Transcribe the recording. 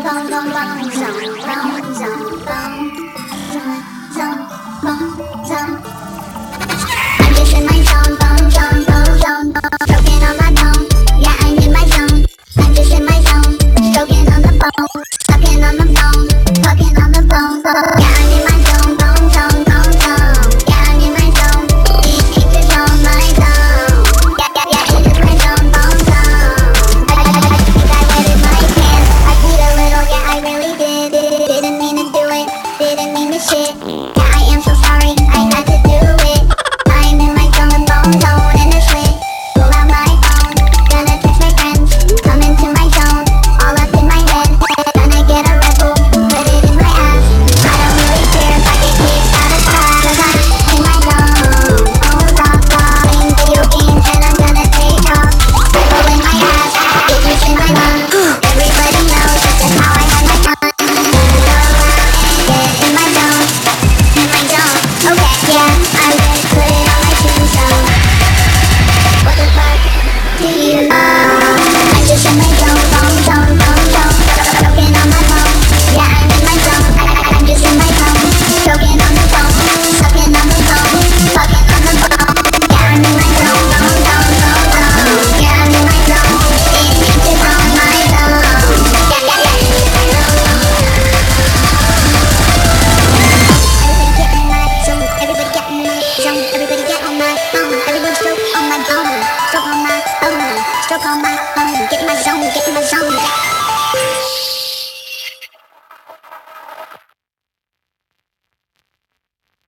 just in my zone, stroking on my bone. Yeah, I'm in my zone. I'm just in my zone, stroking on the bone, sucking on the bone, fucking on the bone. Yeah, I'm in my zone, Yeah, I'm in my zone. It just on my zone. Yeah, it is my zone, I think I wetted my pants. I peed a little, yeah, I really did. Didn't mean to do it, didn't mean to shit. Yeah, I am so sorry, I had to do it. I'm in my zone, in the slit. Pull out my phone, gonna text my friends. Come into my zone, all up in my head. Gonna get a Red Bull, put it in my ass. I don't really care if I get kicked out of class, 'cause I'm in my zone. Phones off, playing video games, and I'm gonna take off. Red in my ass, get juice in my lungs. Everybody knows this is how I have my fun. Go out and get in my zone. In my zone, okay, yeah, I will put it on my tombstone. What the fuck do you know? I'm just in my zone, stroking on my bone. Yeah, I'm in my zone, I'm just in my zone, stroking on the bone, sucking on the bone, fucking on the bone. Yeah, I'm in my zone, Yeah, I'm in my zone, it's just on my zone. Yeah, Everybody get in my zone, everybody get in my zone, everybody stroke on my bone, stroke on my bone, stroke on my bone, get in my zone, get in my zone.